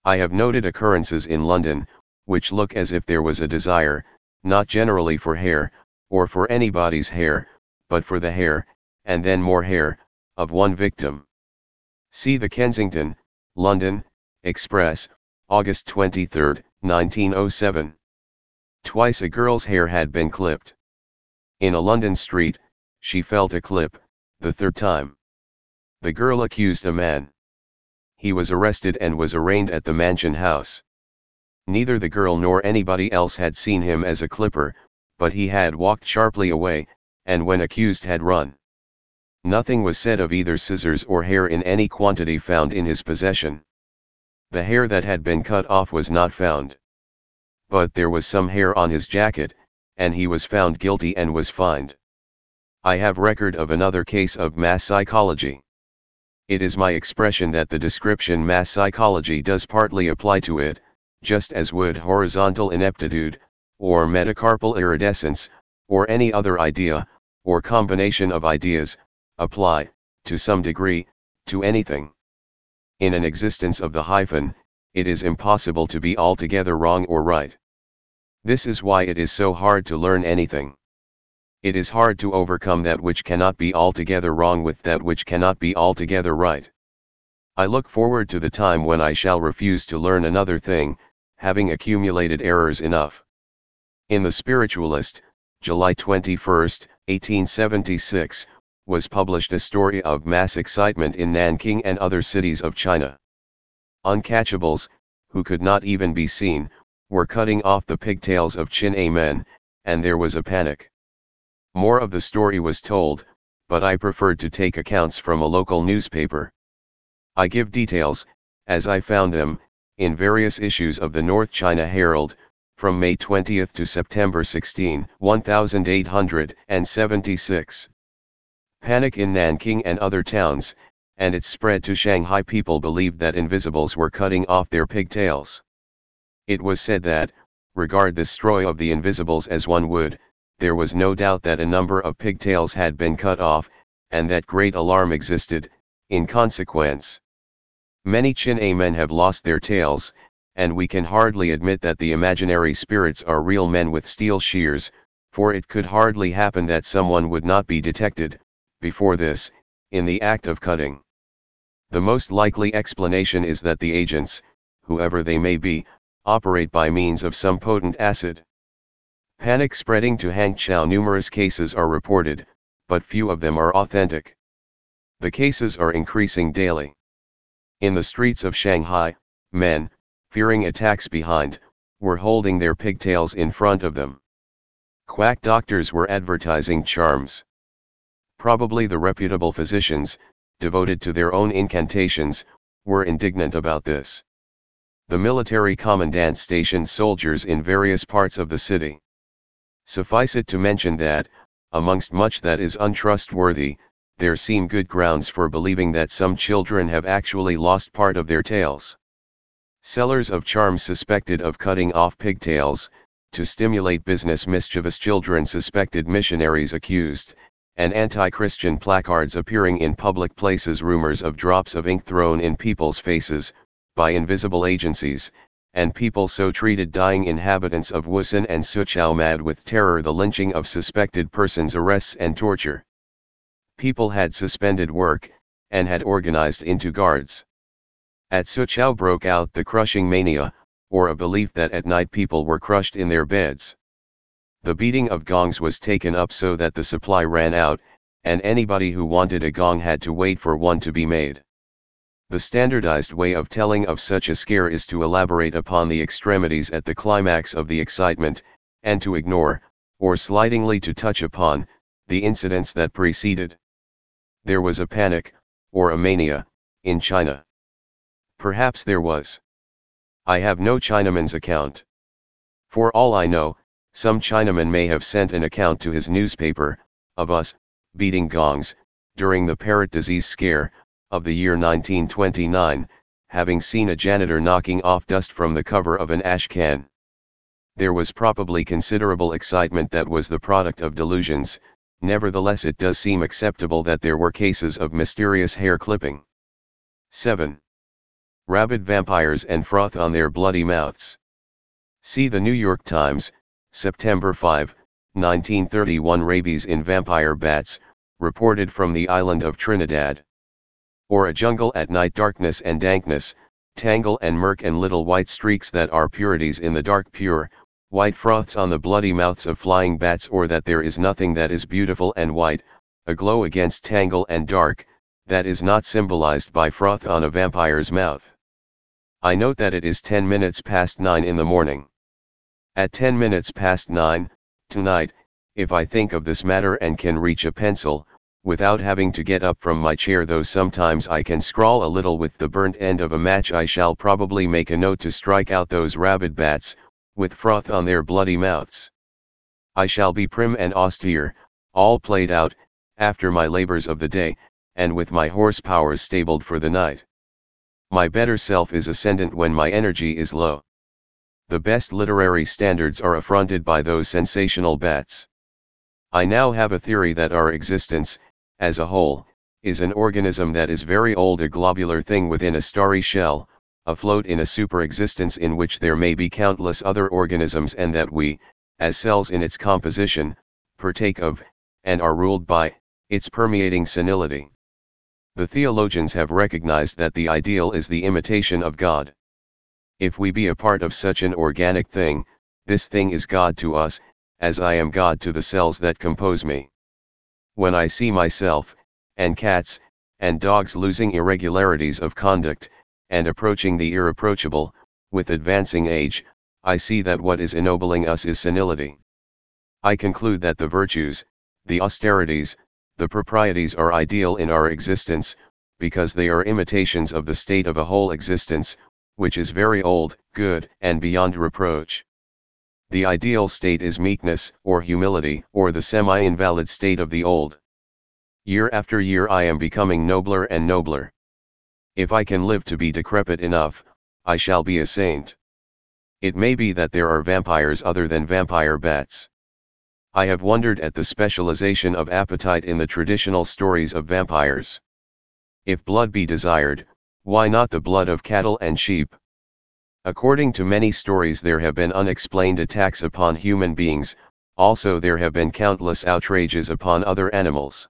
I have noted occurrences in London, which look as if there was a desire, not generally for hair, or for anybody's hair, but for the hair, and then more hair, of one victim. See the Kensington, London, Express, August 23, 1907. Twice a girl's hair had been clipped. In a London street, she felt a clip, the third time. The girl accused a man. He was arrested and was arraigned at the Mansion House. Neither the girl nor anybody else had seen him as a clipper, but he had walked sharply away, and when accused had run. Nothing was said of either scissors or hair in any quantity found in his possession. The hair that had been cut off was not found. But there was some hair on his jacket, and he was found guilty and was fined. I have record of another case of mass psychology. It is my expression that the description mass psychology does partly apply to it, just as would horizontal ineptitude, or metacarpal iridescence, or any other idea, or combination of ideas, apply, to some degree, to anything. In an existence of the hyphen, it is impossible to be altogether wrong or right. This is why it is so hard to learn anything. It is hard to overcome that which cannot be altogether wrong with that which cannot be altogether right. I look forward to the time when I shall refuse to learn another thing, having accumulated errors enough. In The Spiritualist, July 21, 1876, was published a story of mass excitement in Nanking and other cities of China. Uncatchables, who could not even be seen, were cutting off the pigtails of Chin-A men, and there was a panic. More of the story was told, but I preferred to take accounts from a local newspaper. I give details, as I found them, in various issues of the North China Herald, from May 20 to September 16, 1876. Panic in Nanking and other towns, and it spread to Shanghai. People believed that invisibles were cutting off their pigtails. It was said that, regard the destroy of the invisibles as one would, there was no doubt that a number of pigtails had been cut off, and that great alarm existed, in consequence. Many Chin-A men have lost their tails, and we can hardly admit that the imaginary spirits are real men with steel shears, for it could hardly happen that someone would not be detected, before this, in the act of cutting. The most likely explanation is that the agents, whoever they may be, operate by means of some potent acid. Panic spreading to Hangzhou. Numerous cases are reported, but few of them are authentic. The cases are increasing daily. In the streets of Shanghai, men, fearing attacks behind, were holding their pigtails in front of them. Quack doctors were advertising charms. Probably the reputable physicians, devoted to their own incantations, were indignant about this. The military commandant stationed soldiers in various parts of the city. Suffice it to mention that, amongst much that is untrustworthy, there seem good grounds for believing that some children have actually lost part of their tails. Sellers of charms suspected of cutting off pigtails, to stimulate business. Mischievous children suspected. Missionaries accused, and anti-Christian placards appearing in public places. Rumors of drops of ink thrown in people's faces, by invisible agencies, and people so treated. Dying inhabitants of Wuhan and Suzhou mad with terror. The lynching of suspected persons. Arrests and torture. People had suspended work, and had organized into guards. At Suzhou broke out the crushing mania, or a belief that at night people were crushed in their beds. The beating of gongs was taken up so that the supply ran out, and anybody who wanted a gong had to wait for one to be made. The standardized way of telling of such a scare is to elaborate upon the extremities at the climax of the excitement, and to ignore, or slightingly to touch upon, the incidents that preceded. There was a panic, or a mania, in China. Perhaps there was. I have no Chinaman's account. For all I know, some Chinaman may have sent an account to his newspaper, of us, beating gongs, during the parrot disease scare, of the year 1929, having seen a janitor knocking off dust from the cover of an ash can. There was probably considerable excitement that was the product of delusions. Nevertheless, it does seem acceptable that there were cases of mysterious hair clipping. 7. Rabid vampires and froth on their bloody mouths. See the New York Times, September 5, 1931. Rabies in vampire bats, reported from the island of Trinidad. Or a jungle at night. Darkness and dankness, tangle and murk and little white streaks that are purities in the dark. Pure, white froths on the bloody mouths of flying bats. Or that there is nothing that is beautiful and white, aglow against tangle and dark, that is not symbolized by froth on a vampire's mouth. I note that it is 10 minutes past 9 in the morning. At 10 minutes past 9, tonight, if I think of this matter and can reach a pencil, without having to get up from my chair, though sometimes I can scrawl a little with the burnt end of a match, I shall probably make a note to strike out those rabid bats, with froth on their bloody mouths. I shall be prim and austere, all played out, after my labors of the day, and with my horsepowers stabled for the night. My better self is ascendant when my energy is low. The best literary standards are affronted by those sensational bats. I now have a theory that our existence, as a whole, is an organism that is very old, a globular thing within a starry shell, afloat in a super-existence in which there may be countless other organisms, and that we, as cells in its composition, partake of, and are ruled by, its permeating senility. The theologians have recognized that the ideal is the imitation of God. If we be a part of such an organic thing, this thing is God to us, as I am God to the cells that compose me. When I see myself, and cats, and dogs losing irregularities of conduct, and approaching the irreproachable, with advancing age, I see that what is ennobling us is senility. I conclude that the virtues, the austerities, the proprieties are ideal in our existence, because they are imitations of the state of a whole existence, which is very old, good, and beyond reproach. The ideal state is meekness, or humility, or the semi-invalid state of the old. Year after year I am becoming nobler and nobler. If I can live to be decrepit enough, I shall be a saint. It may be that there are vampires other than vampire bats. I have wondered at the specialization of appetite in the traditional stories of vampires. If blood be desired, why not the blood of cattle and sheep? According to many stories there have been unexplained attacks upon human beings, also there have been countless outrages upon other animals.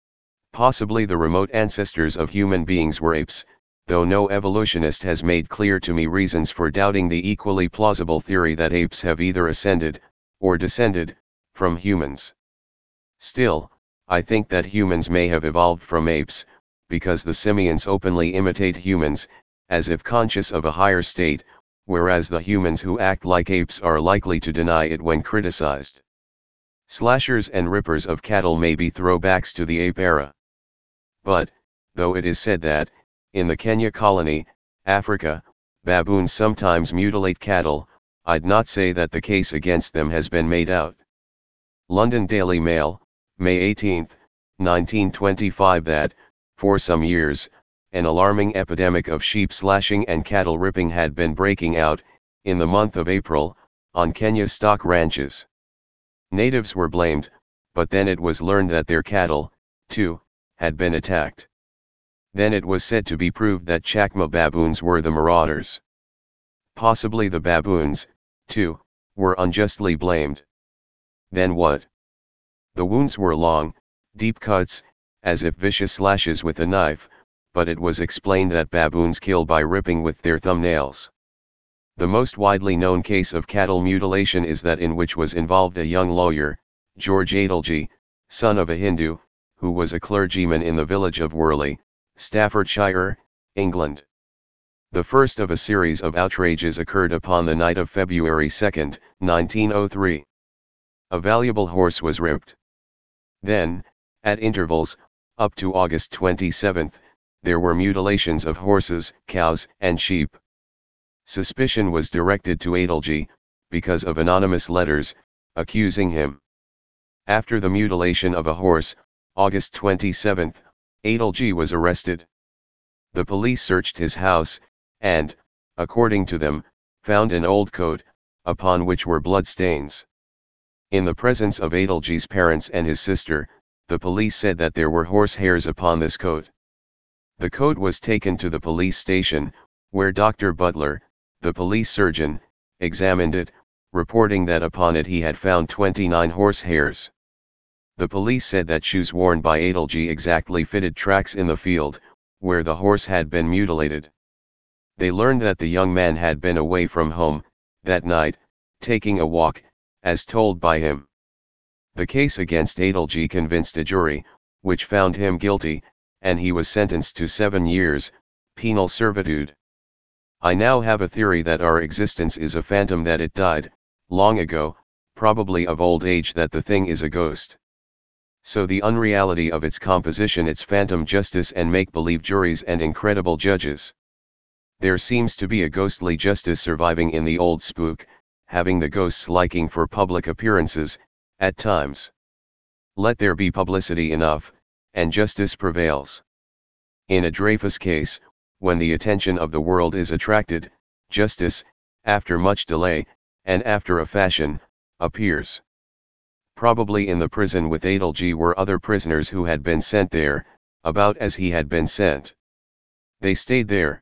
Possibly the remote ancestors of human beings were apes, though no evolutionist has made clear to me reasons for doubting the equally plausible theory that apes have either ascended, or descended, from humans. Still, I think that humans may have evolved from apes, because the simians openly imitate humans, as if conscious of a higher state, whereas the humans who act like apes are likely to deny it when criticized. Slashers and rippers of cattle may be throwbacks to the ape era. But, though it is said that, in the Kenya colony, Africa, baboons sometimes mutilate cattle, I'd not say that the case against them has been made out. London Daily Mail, May 18, 1925. That, for some years, an alarming epidemic of sheep slashing and cattle ripping had been breaking out, in the month of April, on Kenya's stock ranches. Natives were blamed, but then it was learned that their cattle, too, had been attacked. Then it was said to be proved that Chacma baboons were the marauders. Possibly the baboons, too, were unjustly blamed. Then what? The wounds were long, deep cuts, as if vicious slashes with a knife, but it was explained that baboons kill by ripping with their thumbnails. The most widely known case of cattle mutilation is that in which was involved a young lawyer, George Adelgee, son of a Hindu, who was a clergyman in the village of Worley, Staffordshire, England. The first of a series of outrages occurred upon the night of February 2, 1903. A valuable horse was ripped. Then, at intervals, up to August 27, there were mutilations of horses, cows, and sheep. Suspicion was directed to Adelgee, because of anonymous letters, accusing him. After the mutilation of a horse, August 27, Adelgee was arrested. The police searched his house, and, according to them, found an old coat, upon which were bloodstains. In the presence of Adelgee's parents and his sister, the police said that there were horse hairs upon this coat. The coat was taken to the police station, where Dr. Butler, the police surgeon, examined it, reporting that upon it he had found 29 horse hairs. The police said that shoes worn by Adilji exactly fitted tracks in the field, where the horse had been mutilated. They learned that the young man had been away from home, that night, taking a walk, as told by him. The case against Adilji convinced a jury, which found him guilty, and he was sentenced to 7 years, penal servitude. I now have a theory that our existence is a phantom, that it died, long ago, probably of old age, that the thing is a ghost. So the unreality of its composition, its phantom justice and make-believe juries and incredible judges. There seems to be a ghostly justice surviving in the old spook, having the ghost's liking for public appearances, at times. Let there be publicity enough, and justice prevails. In a Dreyfus case, when the attention of the world is attracted, justice, after much delay, and after a fashion, appears. Probably in the prison with Adilji were other prisoners who had been sent there, about as he had been sent. They stayed there.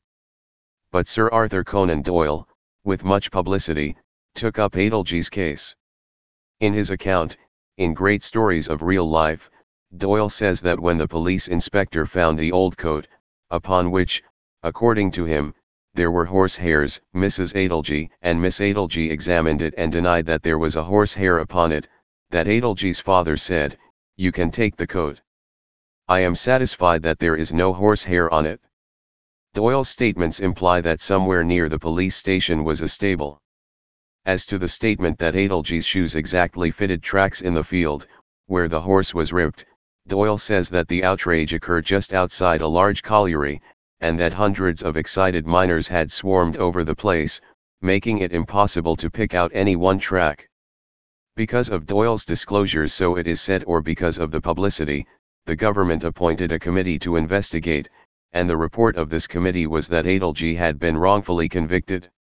But Sir Arthur Conan Doyle, with much publicity, took up Adilji's case. In his account, in Great Stories of Real Life, Doyle says that when the police inspector found the old coat, upon which, according to him, there were horse hairs, Mrs. Adilji and Miss Adilji examined it and denied that there was a horse hair upon it, that Adilji's father said, "You can take the coat. I am satisfied that there is no horse hair on it." Doyle's statements imply that somewhere near the police station was a stable. As to the statement that Adilji's shoes exactly fitted tracks in the field, where the horse was ripped, Doyle says that the outrage occurred just outside a large colliery, and that hundreds of excited miners had swarmed over the place, making it impossible to pick out any one track. Because of Doyle's disclosures, so it is said, or because of the publicity, the government appointed a committee to investigate, and the report of this committee was that Adilji had been wrongfully convicted.